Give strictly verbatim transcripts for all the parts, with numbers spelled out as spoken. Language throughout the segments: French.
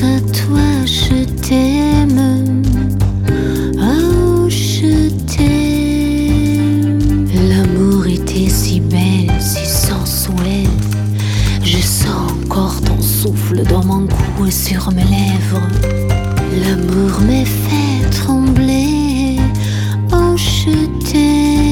à toi, je t'aime. Oh, je t'aime. L'amour était si belle, si sensuel. Je sens encore ton souffle dans mon cou et sur mes lèvres. L'amour me fait trembler. Oh, je t'aime.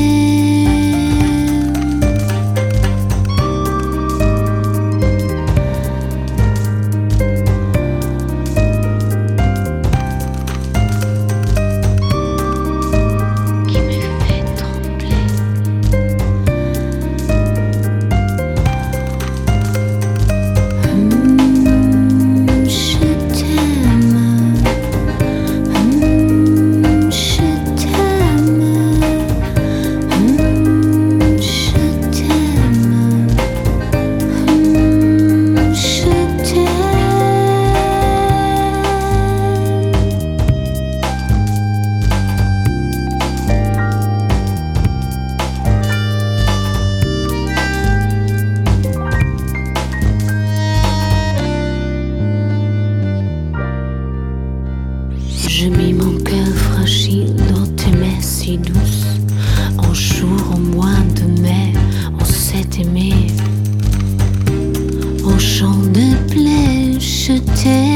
Je mis mon cœur fragile dans tes mains si douces. Un jour au mois de mai, on s'est aimé. Au champ de plaie, je t'aime.